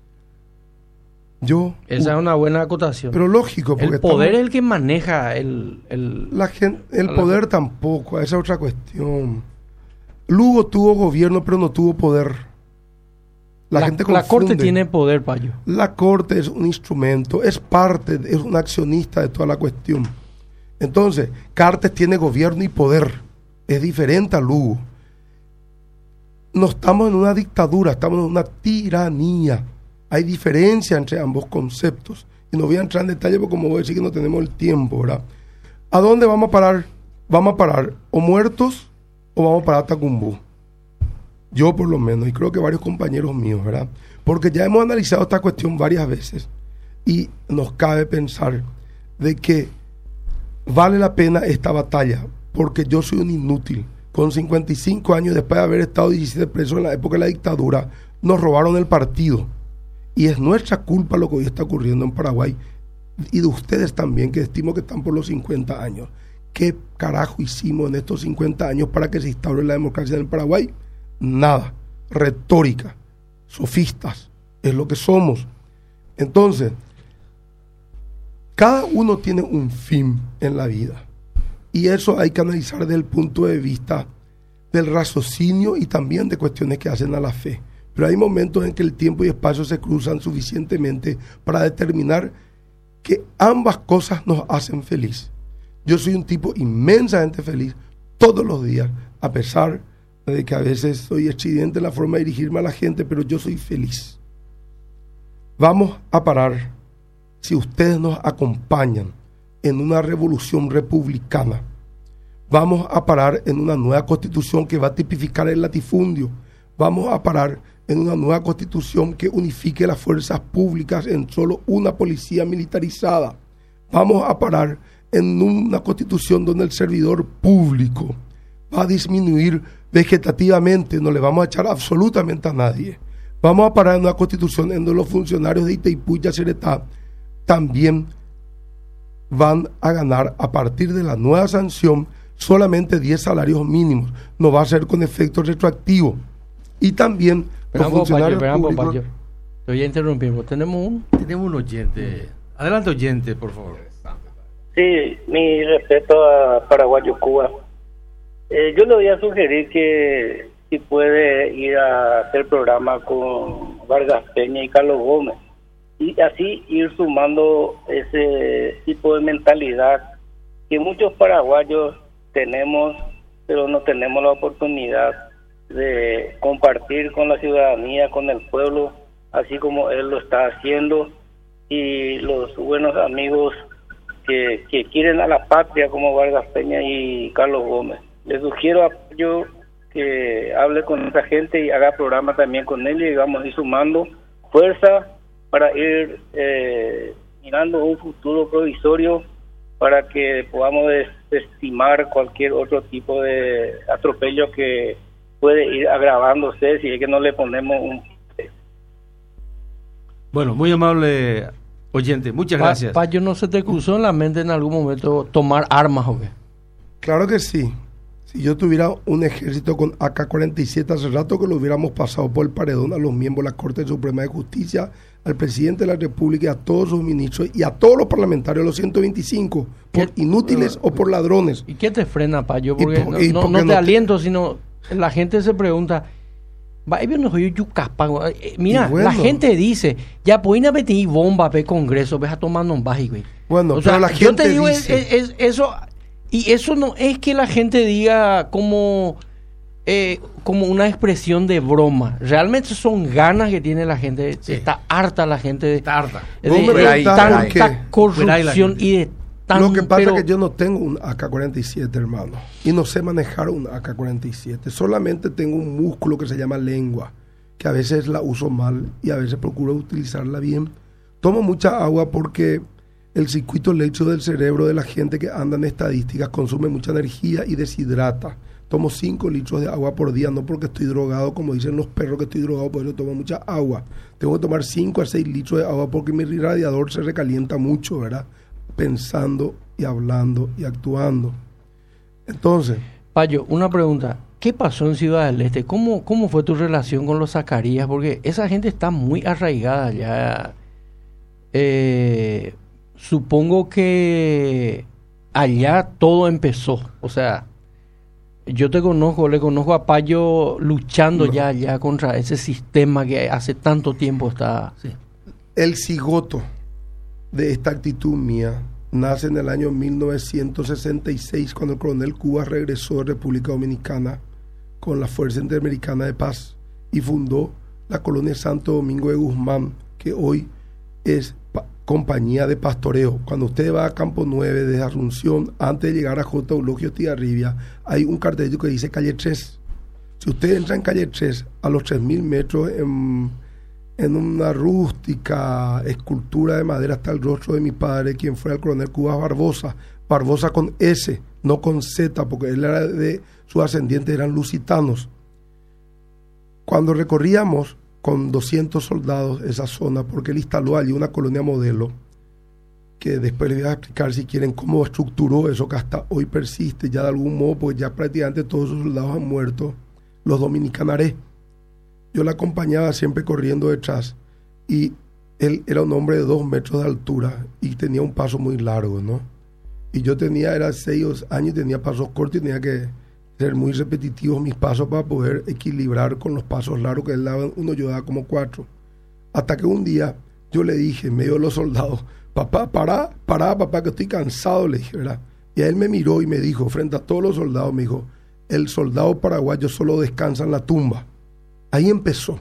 Yo... Esa uh, es una buena acotación. Pero lógico, porque... El poder estamos, es el que maneja el... El, la gente, el poder la, tampoco, esa es otra cuestión. Lugo tuvo gobierno pero no tuvo poder. La, la, gente la Corte tiene poder, Payo. La Corte es un instrumento, es parte, es un accionista de toda la cuestión. Entonces, Cartes tiene gobierno y poder. Es diferente a Lugo. No estamos en una dictadura, estamos en una tiranía. Hay diferencia entre ambos conceptos. Y no voy a entrar en detalle porque como voy a decir que no tenemos el tiempo, ¿verdad? ¿A dónde vamos a parar? Vamos a parar o muertos o vamos a parar Tacumbú. Yo por lo menos, y creo que varios compañeros míos, ¿verdad? Porque ya hemos analizado esta cuestión varias veces y nos cabe pensar de que vale la pena esta batalla, porque yo soy un inútil. Con cincuenta y cinco años, después de haber estado diecisiete presos en la época de la dictadura, nos robaron el partido. Y es nuestra culpa lo que hoy está ocurriendo en Paraguay, y de ustedes también, que estimo que están por los cincuenta años. ¿Qué carajo hicimos en estos cincuenta años para que se instaure la democracia en el Paraguay? Nada, retórica, sofistas, es lo que somos. Entonces, cada uno tiene un fin en la vida y eso hay que analizar desde el punto de vista del raciocinio y también de cuestiones que hacen a la fe, pero hay momentos en que el tiempo y espacio se cruzan suficientemente para determinar que ambas cosas nos hacen feliz. Yo soy un tipo inmensamente feliz todos los días, a pesar de que a veces soy estridente en la forma de dirigirme a la gente, pero yo soy feliz. Vamos a parar, si ustedes nos acompañan en una revolución republicana, vamos a parar en una nueva constitución que va a tipificar el latifundio, vamos a parar en una nueva constitución que unifique las fuerzas públicas en solo una policía militarizada, vamos a parar en una constitución donde el servidor público va a disminuir vegetativamente, no le vamos a echar absolutamente a nadie. Vamos a parar en una constitución en donde los funcionarios de Itaipú y Yacyretá también van a ganar a partir de la nueva sanción solamente diez salarios mínimos. No va a ser con efecto retroactivo. Y también pero los funcionarios Payo, públicos... Payo. Te voy a interrumpir. ¿Tenemos un? Tenemos un oyente. Adelante, oyente, por favor. Sí, mi respeto a Paraguayo Cuba. Eh, yo le voy a sugerir que si puede ir a hacer programa con Vargas Peña y Carlos Gómez y así ir sumando ese tipo de mentalidad que muchos paraguayos tenemos, pero no tenemos la oportunidad de compartir con la ciudadanía, con el pueblo, así como él lo está haciendo, y los buenos amigos que, que quieren a la patria como Vargas Peña y Carlos Gómez. Les sugiero a yo que hable con esa gente y haga programa también con él y vamos a ir sumando fuerza para ir eh, mirando un futuro provisorio para que podamos desestimar cualquier otro tipo de atropello que puede ir agravándose si es que no le ponemos un... Bueno, muy amable oyente, muchas gracias. Pa, Payo, ¿no se te cruzó en la mente en algún momento tomar armas o qué? Claro que sí. Si yo tuviera un ejército con A K cuarenta y siete, hace rato que lo hubiéramos pasado por el paredón a los miembros de la Corte Suprema de Justicia, al presidente de la República, y a todos sus ministros y a todos los parlamentarios, los ciento veinticinco, por ¿Qué? inútiles o por ladrones. ¿Y qué te frena, Payo? Porque por, no, no, no te no aliento, te... sino la gente se pregunta... Mira, bueno, la gente dice, ya pues a meter bomba ve Congreso, ves a tomar un baji, güey. Bueno, o sea, pero la gente yo te digo dice... es, es, es, eso, y eso no es que la gente diga como eh, como una expresión de broma. Realmente son ganas que tiene la gente, sí. Está harta la gente de, está harta. de, de, de ahí, tanta corrupción y de tan, lo que pasa pero... es que yo no tengo un A K cuarenta y siete, hermano, y no sé manejar un A K cuarenta y siete. Solamente tengo un músculo que se llama lengua, que a veces la uso mal y a veces procuro utilizarla bien. Tomo mucha agua porque el circuito eléctrico del cerebro de la gente que anda en estadísticas consume mucha energía y deshidrata. Tomo cinco litros de agua por día, no porque estoy drogado, como dicen los perros que estoy drogado, por eso tomo mucha agua. Tengo que tomar cinco a seis litros de agua porque mi radiador se recalienta mucho, ¿verdad? Pensando y hablando y actuando. Entonces... Payo, una pregunta. ¿Qué pasó en Ciudad del Este? ¿Cómo, cómo fue tu relación con los Zacarías? Porque esa gente está muy arraigada ya. Eh, supongo que allá todo empezó. O sea, yo te conozco, le conozco a Payo luchando no. ya allá contra ese sistema que hace tanto tiempo está... Sí. El cigoto de esta actitud mía nace en el año mil novecientos sesenta y seis, cuando el coronel Cubas regresó de República Dominicana con la Fuerza Interamericana de Paz y fundó la colonia Santo Domingo de Guzmán, que hoy es pa- compañía de pastoreo. Cuando usted va a Campo nueve desde Asunción, antes de llegar a J. Eulogio Tigarribia, hay un cartelito que dice calle tres. Si usted entra en calle tres, a los tres mil metros, en, en una rústica escultura de madera, está el rostro de mi padre, quien fue el coronel Cubas Barbosa, Barbosa con S, no con Z, porque él era de sus ascendientes, eran lusitanos. Cuando recorríamos con doscientos soldados esa zona, porque él instaló allí una colonia modelo, que después les voy a explicar si quieren cómo estructuró eso, que hasta hoy persiste ya de algún modo, porque ya prácticamente todos sus soldados han muerto, los dominicanaré. Yo la acompañaba siempre corriendo detrás, y él era un hombre de dos metros de altura y tenía un paso muy largo, ¿no? Y yo tenía, era seis años y tenía pasos cortos y tenía que ser muy repetitivos mis pasos para poder equilibrar con los pasos largos que él daba. Uno yo daba como cuatro. Hasta que un día yo le dije, en medio de los soldados, papá, pará, pará, papá, que estoy cansado, le dije, ¿verdad? Y a él me miró y me dijo, frente a todos los soldados, me dijo, el soldado paraguayo solo descansa en la tumba. Ahí empezó.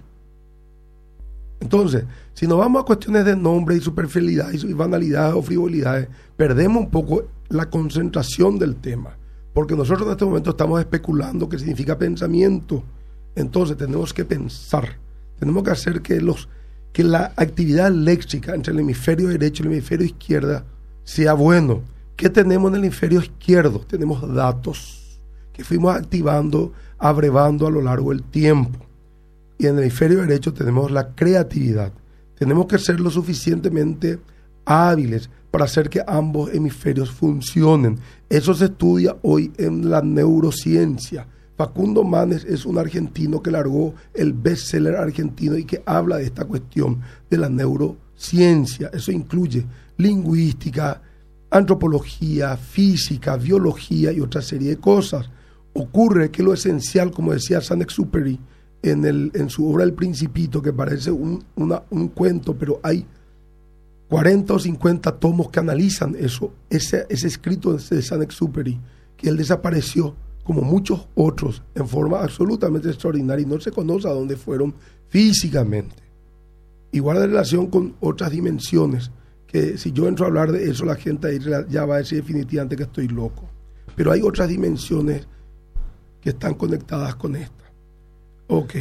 Entonces, si nos vamos a cuestiones de nombre y superficialidad y banalidades o frivolidades, perdemos un poco la concentración del tema, porque nosotros en este momento estamos especulando qué significa pensamiento. Entonces tenemos que pensar, tenemos que hacer que, los, que la actividad léxica entre el hemisferio derecho y el hemisferio izquierdo sea bueno. ¿Qué tenemos en el hemisferio izquierdo? Tenemos datos que fuimos activando, abrevando a lo largo del tiempo. Y en el hemisferio derecho tenemos la creatividad. Tenemos que ser lo suficientemente hábiles para hacer que ambos hemisferios funcionen. Eso se estudia hoy en la neurociencia. Facundo Manes es un argentino que largó el bestseller argentino y que habla de esta cuestión de la neurociencia. Eso incluye lingüística, antropología, física, biología y otra serie de cosas. Ocurre que lo esencial, como decía Saint-Exupéry en, el, en su obra El Principito, que parece un, una, un cuento, pero hay cuarenta o cincuenta tomos que analizan eso, ese, ese escrito de Saint-Exupéry, que él desapareció, como muchos otros, en forma absolutamente extraordinaria, y no se conoce a dónde fueron físicamente. Igual de relación con otras dimensiones, que si yo entro a hablar de eso, la gente ahí ya va a decir definitivamente que estoy loco. Pero hay otras dimensiones que están conectadas con esta. Ok.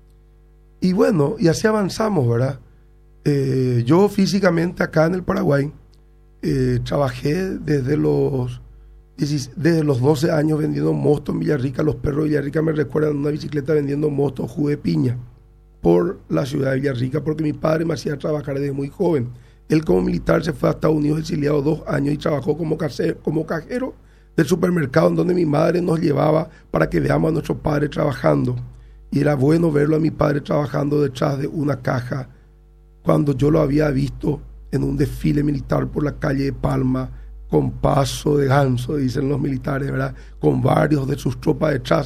Y bueno, y así avanzamos, ¿verdad? Eh, yo físicamente acá en el Paraguay eh, trabajé desde los desde los doce años vendiendo mosto en Villarrica. Los perros de Villarrica me recuerdan una bicicleta vendiendo mosto, jugo de piña, por la ciudad de Villarrica, porque mi padre me hacía trabajar desde muy joven. Él como militar se fue a Estados Unidos exiliado dos años y trabajó como, case, como cajero del supermercado en donde mi madre nos llevaba para que veamos a nuestro padre trabajando. Y era bueno verlo a mi padre trabajando detrás de una caja cuando yo lo había visto en un desfile militar por la calle de Palma, con paso de ganso, dicen los militares, ¿verdad? Con varios de sus tropas detrás.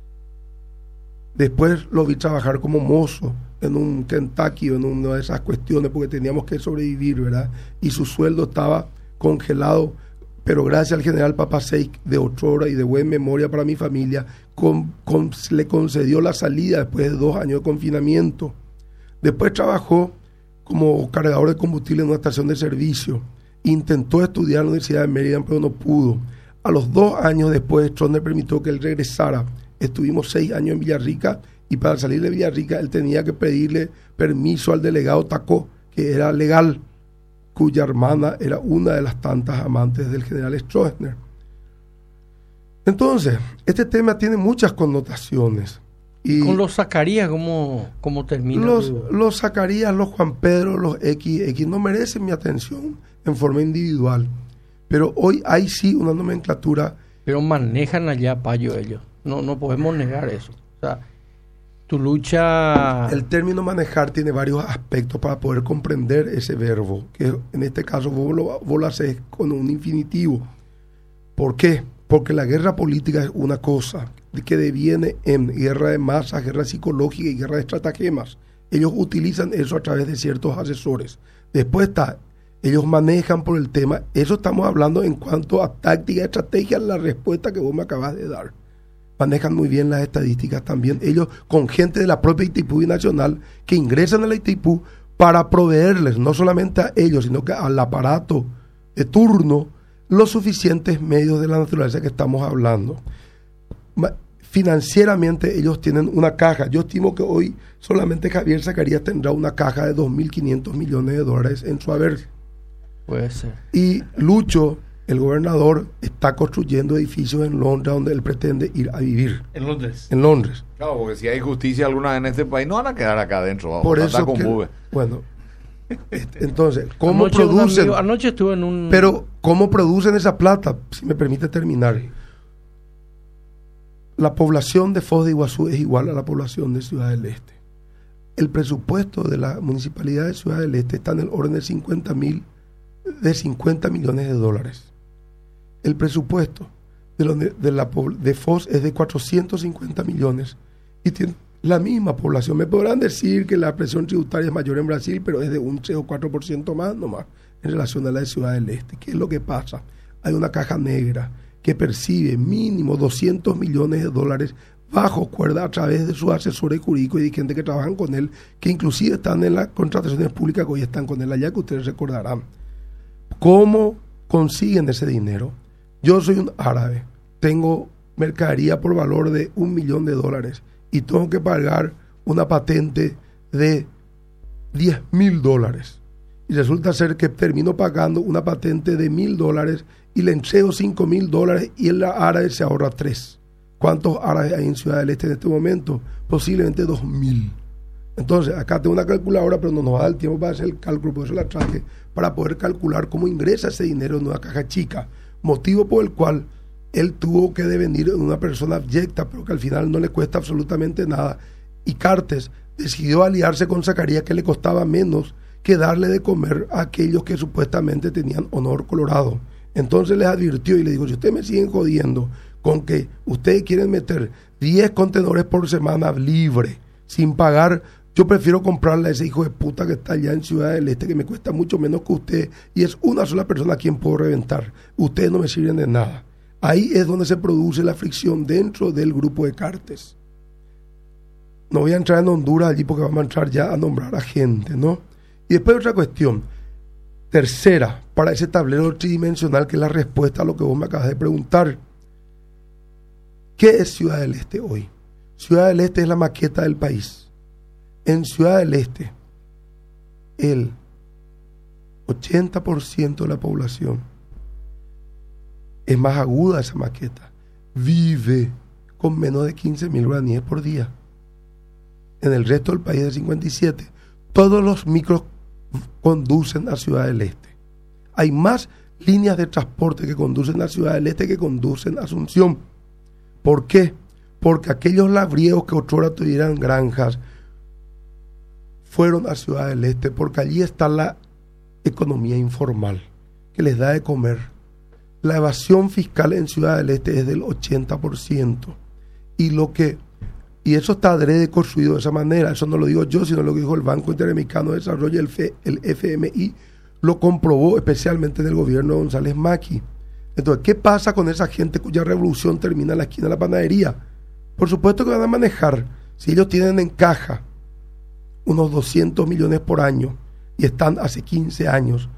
Después lo vi trabajar como mozo en un Kentucky o en una de esas cuestiones, porque teníamos que sobrevivir, ¿verdad? Y su sueldo estaba congelado, pero gracias al general Papaseik de Otrora y de buena memoria para mi familia, con, con, le concedió la salida después de dos años de confinamiento. Después trabajó como cargador de combustible en una estación de servicio. Intentó estudiar en la Universidad de Mérida, pero no pudo. A los dos años después, Stroessner permitió que él regresara. Estuvimos seis años en Villarrica, y para salir de Villarrica él tenía que pedirle permiso al delegado Tacó, que era legal, cuya hermana era una de las tantas amantes del general Stroessner. Entonces, este tema tiene muchas connotaciones. Y con los Zacarías, ¿cómo, cómo termina? Los, los Zacarías, los Juan Pedro, los X, X no merecen mi atención en forma individual. Pero hoy hay sí una nomenclatura. Pero manejan allá payo ellos. No, no podemos negar eso. O sea, tu lucha... El término manejar tiene varios aspectos para poder comprender ese verbo, que en este caso vos lo, vos lo haces con un infinitivo. ¿Por qué? Porque la guerra política es una cosa que deviene en guerra de masas, guerra psicológica y guerra de estratagemas. Ellos utilizan eso a través de ciertos asesores. Después está, ellos manejan por el tema, eso estamos hablando en cuanto a táctica, estrategia, la respuesta que vos me acabas de dar. Manejan muy bien las estadísticas también, ellos con gente de la propia I T I P U y nacional que ingresan a la I T I P U para proveerles, no solamente a ellos, sino que al aparato de turno, los suficientes medios de la naturaleza que estamos hablando. Financieramente ellos tienen una caja. Yo estimo que hoy solamente Javier Zacarías tendrá una caja de dos mil quinientos millones de dólares en su haber. Puede ser. Y Lucho, el gobernador, está construyendo edificios en Londres donde él pretende ir a vivir. En Londres. En Londres. Claro, porque si hay justicia alguna vez en este país, no van a quedar acá adentro. Vamos, por eso con que, bueno, entonces, ¿cómo anoche producen? Amigo, anoche estuve en un... Pero, ¿cómo producen esa plata? Si me permite terminar. La población de Foz de Iguazú es igual a la población de Ciudad del Este. El presupuesto de la municipalidad de Ciudad del Este está en el orden de cincuenta mil, de cincuenta millones de dólares. El presupuesto de, lo, de, la, de F O S es de cuatrocientos cincuenta millones y tiene la misma población. Me podrán decir que la presión tributaria es mayor en Brasil, pero es de un tres o cuatro por ciento más nomás en relación a la de Ciudad del Este. ¿Qué es lo que pasa? Hay una caja negra que percibe mínimo doscientos millones de dólares bajo cuerda a través de sus asesores jurídicos y de gente que trabajan con él, que inclusive están en las contrataciones públicas que hoy están con él allá, que ustedes recordarán. ¿Cómo consiguen ese dinero? Yo soy un árabe, tengo mercadería por valor de un millón de dólares y tengo que pagar una patente de diez mil dólares. Y resulta ser que termino pagando una patente de mil dólares y le entrego cinco mil dólares y el árabe se ahorra tres. ¿Cuántos árabes hay en Ciudad del Este en este momento? Posiblemente dos mil. Entonces, acá tengo una calculadora, pero no nos va a dar el tiempo para hacer el cálculo, por eso la traje, para poder calcular cómo ingresa ese dinero en una caja chica. Motivo por el cual él tuvo que devenir en una persona abyecta, pero que al final no le cuesta absolutamente nada. Y Cartes decidió aliarse con Zacarías, que le costaba menos que darle de comer a aquellos que supuestamente tenían honor colorado. Entonces les advirtió y le dijo, si ustedes me siguen jodiendo con que ustedes quieren meter diez contenedores por semana libre, sin pagar, yo prefiero comprarle a ese hijo de puta que está allá en Ciudad del Este, que me cuesta mucho menos que usted, y es una sola persona a quien puedo reventar. Ustedes no me sirven de nada. Ahí es donde se produce la fricción dentro del grupo de Cartes. No voy a entrar en Honduras allí porque vamos a entrar ya a nombrar a gente, ¿no? Y después otra cuestión, tercera, para ese tablero tridimensional, que es la respuesta a lo que vos me acabas de preguntar. ¿Qué es Ciudad del Este hoy? Ciudad del Este es la maqueta del país. En Ciudad del Este, el ochenta por ciento de la población, es más aguda esa maqueta, vive con menos de quince mil guaraníes por día. En el resto del país de cincuenta y siete, todos los micros conducen a Ciudad del Este. Hay más líneas de transporte que conducen a Ciudad del Este que conducen a Asunción. ¿Por qué? Porque aquellos labriegos que otrora tuvieran granjas fueron a Ciudad del Este, porque allí está la economía informal que les da de comer. La evasión fiscal en Ciudad del Este es del ochenta por ciento. Y lo que y eso está adrede construido de esa manera. Eso no lo digo yo, sino lo que dijo el Banco Interamericano de Desarrollo, el, F, el F M I, lo comprobó especialmente en el gobierno de González Macchi. Entonces, ¿qué pasa con esa gente cuya revolución termina en la esquina de la panadería? Por supuesto que van a manejar, si ellos tienen en caja unos doscientos millones por año y están hace quince años,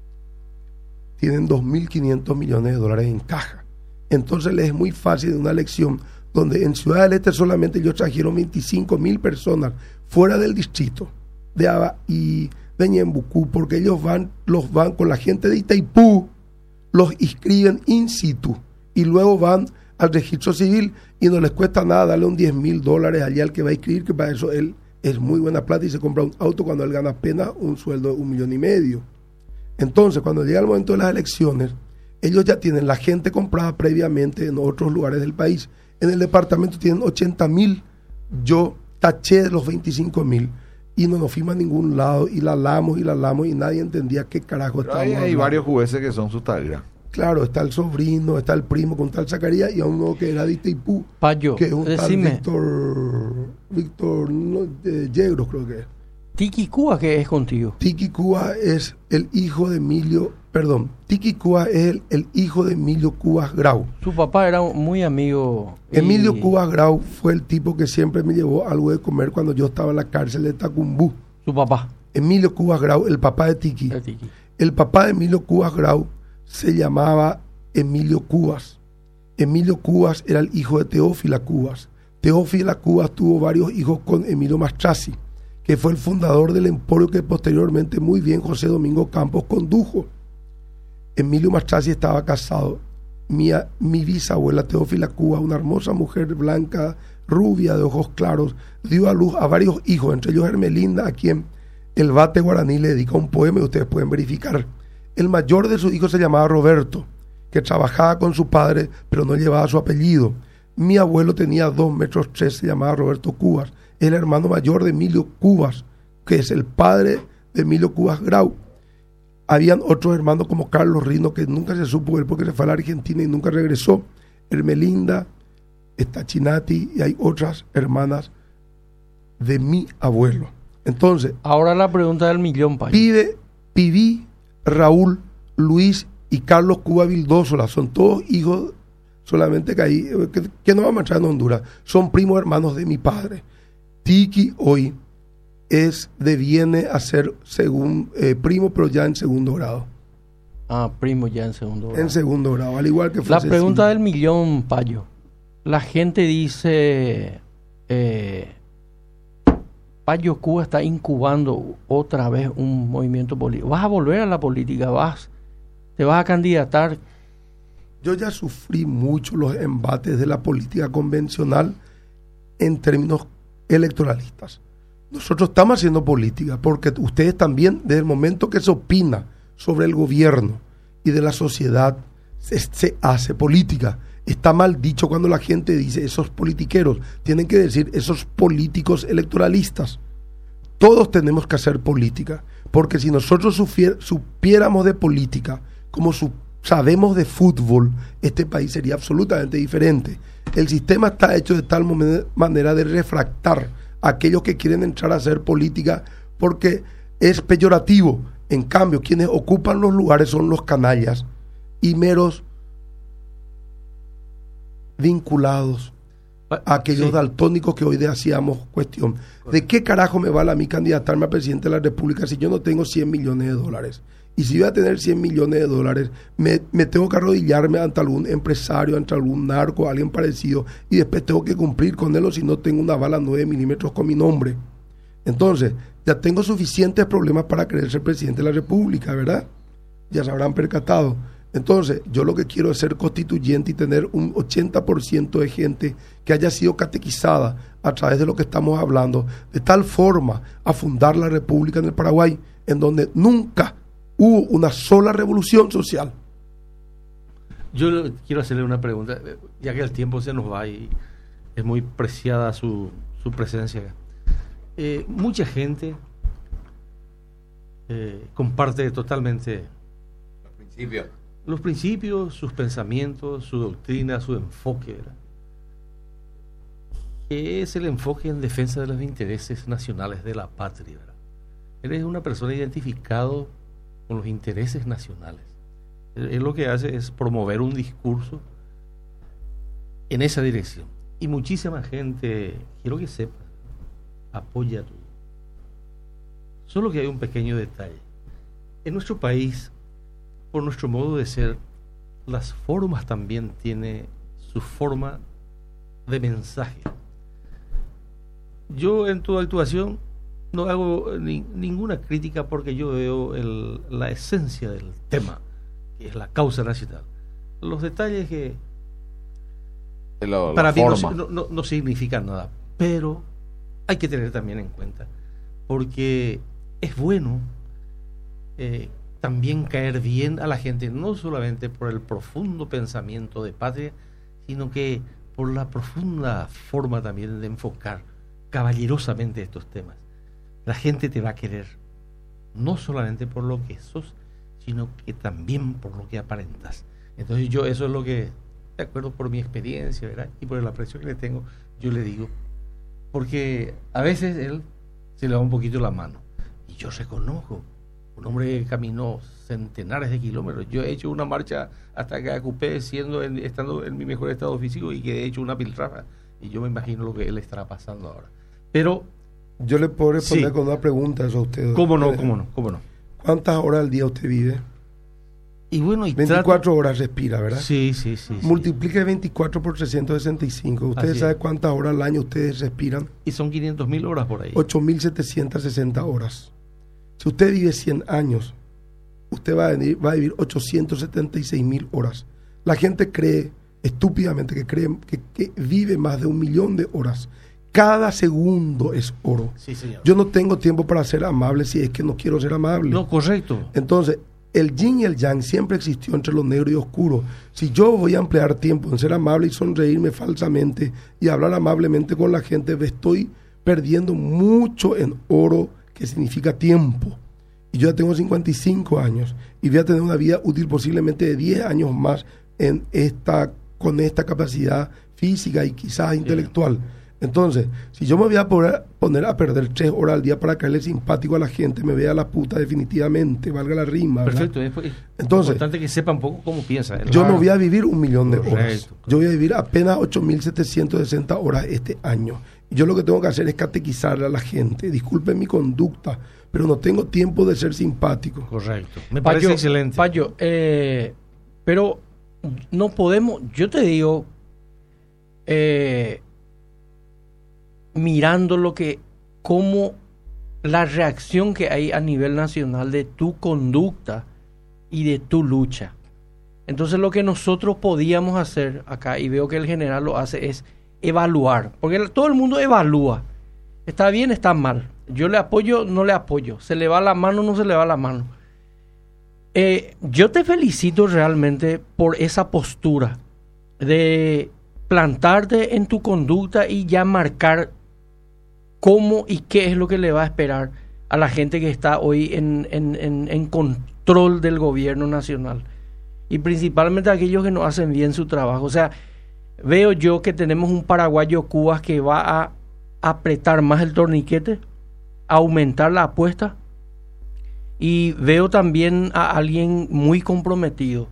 tienen dos mil quinientos millones de dólares en caja. Entonces les es muy fácil en una elección donde en Ciudad del Este solamente ellos trajeron veinticinco mil personas fuera del distrito de Aba y de Ñembucú, porque ellos van, los van con la gente de Itaipú, los inscriben in situ y luego van al registro civil y no les cuesta nada darle un diez mil dólares allá al que va a inscribir, que para eso él es muy buena plata y se compra un auto cuando él gana apenas un sueldo de un millón y medio. Entonces, cuando llega el momento de las elecciones, ellos ya tienen la gente comprada previamente en otros lugares del país. En el departamento tienen ochenta mil, yo taché de los veinticinco mil y no nos fuimos a ningún lado y la lamos y la lamos y nadie entendía qué carajo Pero estábamos hay, hay hablando. varios jueces que son sus tareas. Claro, está el sobrino, está el primo con tal Zacarías y a uno que era de Itaipú, Payo, que es un decime. tal Víctor, Víctor no, eh, Yegros creo que es. Tiki Cuba, ¿qué es contigo? Tiki Cuba es el hijo de Emilio, perdón, Tiki Cuba es el, el hijo de Emilio Cubas Grau. Su papá era muy amigo. y- Emilio Cubas Grau fue el tipo que siempre me llevó algo de comer cuando yo estaba en la cárcel de Tacumbú. Su papá. Emilio Cubas Grau, el papá de Tiki. El Tiki. El papá de Emilio Cubas Grau se llamaba Emilio Cubas. Emilio Cubas era el hijo de Teófila Cubas. Teófila Cubas tuvo varios hijos con Emilio Mastrasi, que fue el fundador del emporio que posteriormente muy bien José Domingo Campos condujo. Emilio Mastrasi estaba casado. Mi, mi bisabuela Teófila Cubas, una hermosa mujer blanca, rubia, de ojos claros, dio a luz a varios hijos, entre ellos Hermelinda, a quien el Bate Guaraní le dedica un poema y ustedes pueden verificar. El mayor de sus hijos se llamaba Roberto, que trabajaba con su padre, pero no llevaba su apellido. Mi abuelo tenía dos metros tres, se llamaba Roberto Cubas, el hermano mayor de Emilio Cubas, que es el padre de Emilio Cubas Grau. Habían otros hermanos como Carlos Rino, que nunca se supo él porque se fue a la Argentina y nunca regresó. Hermelinda, está Chinati y hay otras hermanas de mi abuelo. Entonces, ahora la pregunta del millón, Payo. Pide, Piví, Raúl, Luis y Carlos Cuba Vildósola, son todos hijos, solamente que ahí, que, que no vamos a entrar en Honduras, son primos hermanos de mi padre. Tiki hoy es, deviene a ser según, eh, primo, pero ya en segundo grado. Ah, primo ya en segundo grado. En segundo grado, al igual que La Cecilia. pregunta del millón, Payo. La gente dice, eh, Payo Cuba está incubando otra vez un movimiento político. ¿Vas a volver a la política? ¿Vas? ¿Te vas a candidatar? Yo ya sufrí mucho los embates de la política convencional en términos electoralistas. Nosotros estamos haciendo política porque ustedes también, desde el momento que se opina sobre el gobierno y de la sociedad, se, se hace política. Está mal dicho cuando la gente dice esos politiqueros, tienen que decir esos políticos electoralistas. Todos tenemos que hacer política, porque si nosotros sufier, supiéramos de política como su, sabemos de fútbol, este país sería absolutamente diferente. El sistema está hecho de tal manera de refractar a aquellos que quieren entrar a hacer política porque es peyorativo. En cambio, quienes ocupan los lugares son los canallas y meros vinculados a aquellos sí. daltónicos que hoy hacíamos cuestión. ¿De qué carajo me vale a mí candidatarme a presidente de la República si yo no tengo cien millones de dólares? Y si voy a tener cien millones de dólares, me, me tengo que arrodillarme ante algún empresario, ante algún narco, alguien parecido, y después tengo que cumplir con él, o si no tengo una bala nueve milímetros con mi nombre. Entonces, ya tengo suficientes problemas para querer ser presidente de la República, ¿verdad? Ya se habrán percatado. Entonces, yo lo que quiero es ser constituyente y tener un ochenta por ciento de gente que haya sido catequizada a través de lo que estamos hablando, de tal forma a fundar la República en el Paraguay, en donde nunca hubo una sola revolución social. Yo quiero hacerle una pregunta, ya que el tiempo se nos va y es muy preciada su, su presencia acá. Eh, mucha gente eh, comparte totalmente los principios. los principios, sus pensamientos, su doctrina, su enfoque, ¿verdad? Que es el enfoque en defensa de los intereses nacionales de la patria, ¿verdad? Eres una persona identificado con los intereses nacionales. Él lo que hace es promover un discurso en esa dirección. Y muchísima gente, quiero que sepa, apoya todo. Solo que hay un pequeño detalle. En nuestro país, por nuestro modo de ser, las formas también tiene su forma de mensaje. Yo en tu actuación no hago ni, ninguna crítica porque yo veo el, la esencia del tema, que es la causa nacional. Los detalles que la, para la mí forma. no, no, no significan nada, pero hay que tener también en cuenta, porque es bueno eh, también caer bien a la gente, no solamente por el profundo pensamiento de patria, sino que por la profunda forma también de enfocar caballerosamente estos temas. La gente te va a querer, no solamente por lo que sos, sino que también por lo que aparentas. Entonces yo eso es lo que, de acuerdo por mi experiencia, ¿verdad? Y por el aprecio que le tengo, yo le digo, porque a veces él se le va un poquito la mano, y yo reconozco, un hombre que caminó centenares de kilómetros, yo he hecho una marcha hasta acá a Cupé, siendo en, estando en mi mejor estado físico, y que he hecho una piltrafa, y yo me imagino lo que él estará pasando ahora. Pero yo le puedo responder sí. con una pregunta a eso a usted. ¿Cómo no? ¿Cómo no? ¿Cómo no? ¿Cuántas horas al día usted vive? Y bueno, y veinticuatro trato... horas respira, ¿verdad? Sí, sí, sí. Multiplique sí. veinticuatro por trescientos sesenta y cinco. ¿Ustedes saben cuántas horas al año ustedes respiran? Y son quinientas mil horas por ahí. ocho mil setecientas sesenta horas. Si usted vive cien años, usted va a, venir, va a vivir ochocientas setenta y seis mil horas. La gente cree, estúpidamente, que cree que, que vive más de un millón de horas. Cada segundo es oro. Sí, señor. Yo no tengo tiempo para ser amable si es que no quiero ser amable. No, correcto. Entonces, el yin y el yang siempre existió entre lo negro y oscuro. Si yo voy a emplear tiempo en ser amable y sonreírme falsamente y hablar amablemente con la gente, me estoy perdiendo mucho en oro, que significa tiempo. Y yo ya tengo cincuenta y cinco años y voy a tener una vida útil posiblemente de diez años más en esta con esta capacidad física y quizás intelectual. Entonces, si yo me voy a poner, poner a perder tres horas al día para caerle simpático a la gente, me vea la puta definitivamente, valga la rima, ¿verdad? Perfecto, es Entonces, importante que sepa un poco cómo piensa. Yo no voy a vivir un millón de Correcto, horas. correcto. Yo voy a vivir apenas ocho mil setecientas sesenta horas este año. Y yo lo que tengo que hacer es catequizarle a la gente. Disculpen mi conducta, pero no tengo tiempo de ser simpático. Correcto. Me parece Payo, excelente. Payo, eh, pero no podemos, yo te digo, eh, mirando lo que, como la reacción que hay a nivel nacional de tu conducta y de tu lucha. Entonces lo que nosotros podíamos hacer acá, y veo que el general lo hace, es evaluar, porque todo el mundo evalúa, está bien, está mal, yo le apoyo, no le apoyo, se le va la mano, no se le va la mano. Eh, yo te felicito realmente por esa postura de plantarte en tu conducta y ya marcar cómo y qué es lo que le va a esperar a la gente que está hoy en, en, en, en control del gobierno nacional, y principalmente a aquellos que no hacen bien su trabajo. O sea, veo yo que tenemos un paraguayo Cubas que va a apretar más el torniquete, a aumentar la apuesta, y veo también a alguien muy comprometido.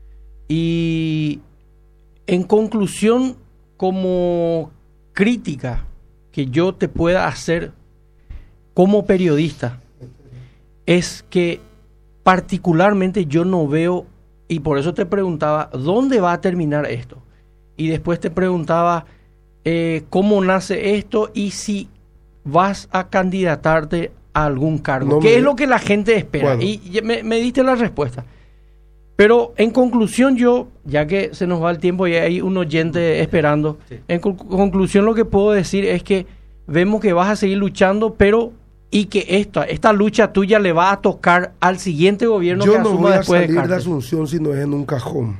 Y en conclusión, como crítica que yo te pueda hacer como periodista, es que particularmente yo no veo, y por eso te preguntaba, ¿dónde va a terminar esto? Y después te preguntaba eh, cómo nace esto y si vas a candidatarte a algún cargo. No ¿Qué me... es lo que la gente espera? Bueno. Y, y me, me diste la respuesta. Pero en conclusión yo, ya que se nos va el tiempo y hay un oyente esperando, Sí. en co- conclusión lo que puedo decir es que vemos que vas a seguir luchando, pero y que esta, esta lucha tuya le va a tocar al siguiente gobierno que Yo no asuma voy a después de salir de Carter. Asunción si no es en un cajón.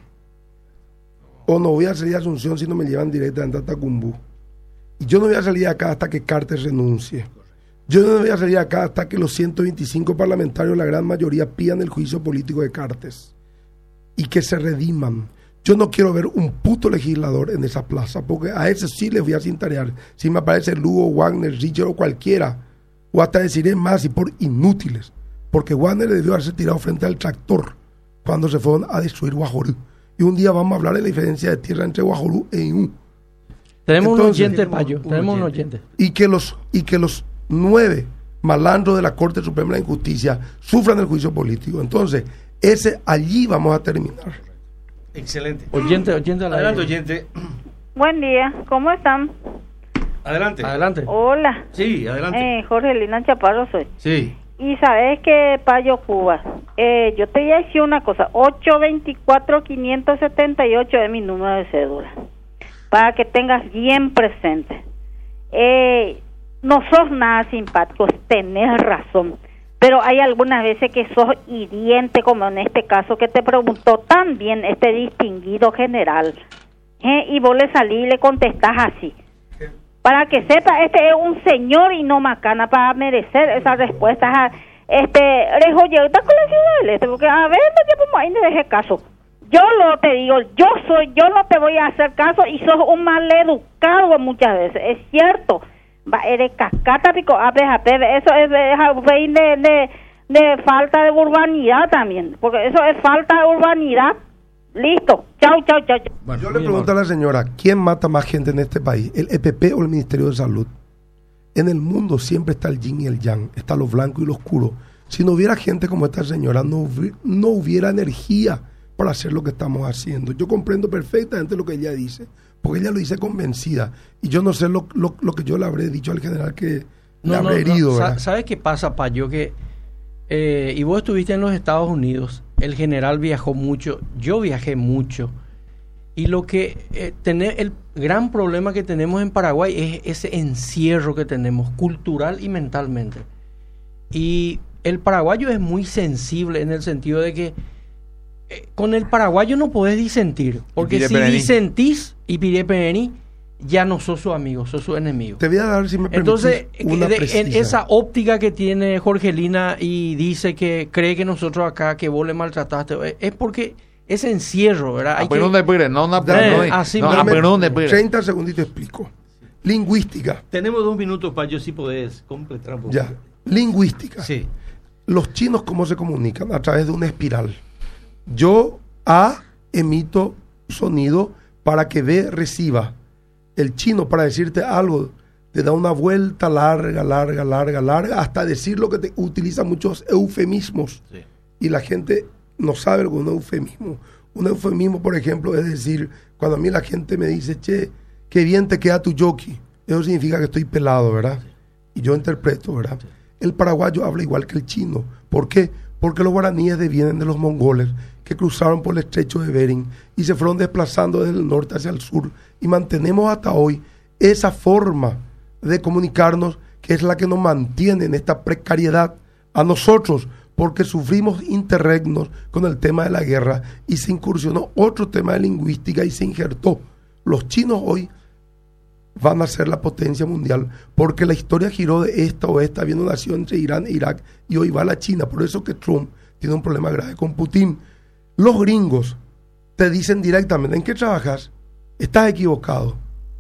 O no voy a salir de Asunción si no me llevan directamente a Tacumbú. Y yo no voy a salir de acá hasta que Carter renuncie. Yo no voy a salir de acá hasta que los ciento veinticinco parlamentarios, la gran mayoría, pidan el juicio político de Carter y que se rediman. Yo no quiero ver un puto legislador en esa plaza, porque a ese sí les voy a cintarear. Si me aparece Lugo, Wagner, Richard o cualquiera, o hasta deciré más y por inútiles, porque Wagner debió haberse tirado frente al tractor cuando se fueron a destruir Guajorú. Y un día vamos a hablar de la diferencia de tierra entre Guajorú e Inú. Tenemos un Entonces, oyente, Payo, un tenemos un oyente. oyente. Y que los, y que los nueve malandros de la Corte Suprema de la Injusticia sufran el juicio político. Entonces, ese allí vamos a terminar. Excelente. Oyente, oyente a la Adelante, oyente. Buen día, ¿cómo están? Adelante. Adelante. Hola, Sí, adelante. eh, Jorge Lina Chaparro soy. Sí. Y sabes que, Payo Cuba, eh, yo te voy a decir una cosa, ocho veinticuatro quinientos setenta y ocho es mi número de cédula, para que tengas bien presente. Eh, no sos nada simpático, tenés razón, pero hay algunas veces que sos hiriente, como en este caso que te preguntó también este distinguido general, ¿eh? Y vos le salís y le contestás así. Para que sepa, este es un señor y no macana para merecer esas respuestas. A, este, rejoyeta con la ciudad del este, porque a ver, no te pongo ahí, no deje caso. Yo lo te digo, yo soy, yo no te voy a hacer caso y sos un maleducado muchas veces, es cierto. Va, eres cascata, pico, a ver, a ver, eso es, es de, de, de falta de urbanidad también, porque eso es falta de urbanidad. Listo, chau, chau, chau. chau. Bueno, Yo le muy pregunto a amable. la señora, ¿quién mata más gente en este país? ¿El E P P o el Ministerio de Salud? En el mundo siempre está el yin y el yang, está lo blanco y lo oscuro. Si no hubiera gente como esta señora, no, hubi- no hubiera energía para hacer lo que estamos haciendo. Yo comprendo perfectamente lo que ella dice, porque ella lo dice convencida. Y yo no sé lo, lo, lo que yo le habré dicho al general que le No, no, habré no. herido. Sa- ¿verdad? ¿Sabes qué pasa, Payo? Que, eh, y vos estuviste en los Estados Unidos, el general viajó mucho, yo viajé mucho. Y lo que eh, tener, el gran problema que tenemos en Paraguay es ese encierro que tenemos, cultural y mentalmente. Y el paraguayo es muy sensible en el sentido de que eh, con el paraguayo no podés disentir, porque pide si perení. disentís y pide perení, ya no sos su amigo, sos su enemigo. Te voy a dar, si me permitís, Entonces, una de- en precisa. esa óptica que tiene Jorgelina y dice que cree que nosotros acá, que vos le maltrataste, es porque ese encierro, ¿verdad? Hay pero que... ¿dónde puede? No, no, Eh, así no, mismo. pero ¿dónde puede? treinta segunditos explico. Lingüística. Tenemos dos minutos para yo si podés completar un poco. Ya. Lingüística. Sí. Los chinos, ¿cómo se comunican? A través de una espiral. Yo, A, emito sonido para que B reciba. El chino, para decirte algo, te da una vuelta larga, larga, larga, larga, hasta decir lo que te utiliza muchos eufemismos. Sí. Y la gente no sabe lo que es un eufemismo. Un eufemismo, por ejemplo, es decir, cuando a mí la gente me dice, che, qué bien te queda tu jockey. Eso significa que estoy pelado, ¿verdad? Y yo interpreto, ¿verdad? El paraguayo habla igual que el chino. ¿Por qué? Porque los guaraníes devienen de los mongoles que cruzaron por el estrecho de Bering y se fueron desplazando desde el norte hacia el sur. Y mantenemos hasta hoy esa forma de comunicarnos que es la que nos mantiene en esta precariedad a nosotros, porque sufrimos interregnos con el tema de la guerra y se incursionó otro tema de lingüística y se injertó. Los chinos hoy van a ser la potencia mundial porque la historia giró de esta o esta, habiendo nacido entre Irán e Irak, y hoy va a la China. Por eso que Trump tiene un problema grave con Putin. Los gringos te dicen directamente, ¿en qué trabajas? Estás equivocado.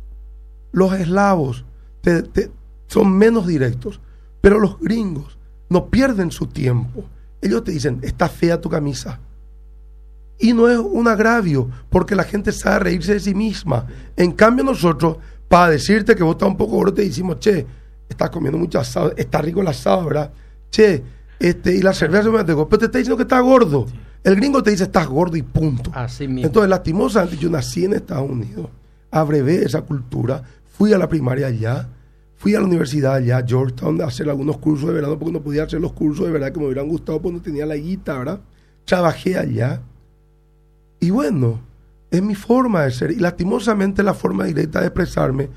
Los eslavos te, te, son menos directos, pero los gringos no pierden su tiempo. Ellos te dicen, está fea tu camisa. Y no es un agravio, porque la gente sabe reírse de sí misma. En cambio nosotros, para decirte que vos estás un poco gordo, te decimos, che, estás comiendo mucho asado, está rico el asado, ¿verdad? Che, este, y la cerveza me pero te está diciendo que estás gordo. El gringo te dice, estás gordo y punto. Así mismo. Entonces, lastimosamente, yo nací en Estados Unidos, abrevé esa cultura, fui a la primaria allá, fui a la universidad allá, Georgetown, a hacer algunos cursos de verano, porque no podía hacer los cursos de verdad que me hubieran gustado, porque no tenía la guita, ¿verdad? Trabajé allá. Y bueno, es mi forma de ser. Y lastimosamente la forma directa de expresarme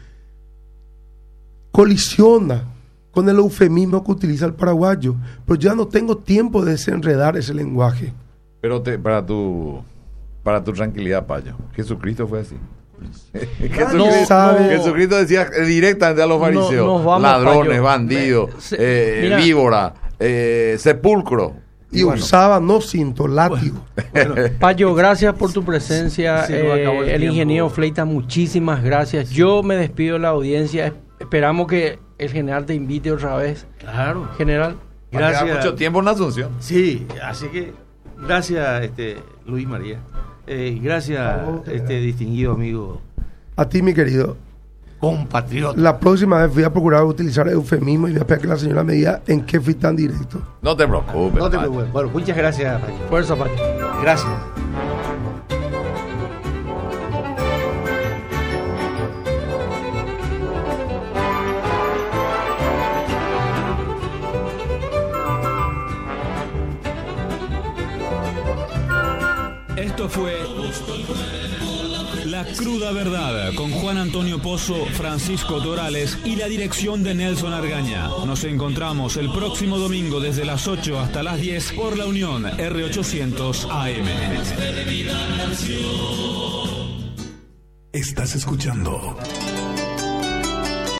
colisiona con el eufemismo que utiliza el paraguayo. Pero ya no tengo tiempo de desenredar ese lenguaje. Pero te, para tu para tu tranquilidad, Payo, Jesucristo fue así. Jesucristo, No, sabe. Jesucristo decía directamente a los fariseos, No, nos vamos, ladrones, Payo. bandidos, Se- eh, mira. víbora, eh, sepulcro. Y bueno, usaba no cinto, látigo. Bueno, Payo, gracias por tu presencia. Sí, nos Eh, acabó el el tiempo. ingeniero Fleitas, muchísimas gracias. Yo me despido de la audiencia. Es- Esperamos que el general te invite otra vez. claro. General, va a quedar Gracias. mucho tiempo en Asunción. Sí, así que gracias, este, Luis María. Eh, gracias, este distinguido amigo A ti, mi querido. compatriota. La próxima vez voy a procurar utilizar eufemismo y voy a esperar que la señora me diga en qué fui tan directo. No te preocupes. No te Payo. preocupes. Bueno, muchas gracias, Payo. fuerza, Payo. Gracias. Esto fue La Cruda Verdad con Juan Antonio Pozo, Francisco Torales y la dirección de Nelson Argaña. Nos encontramos el próximo domingo desde las ocho hasta las diez por la Unión R ochocientos A M. Estás escuchando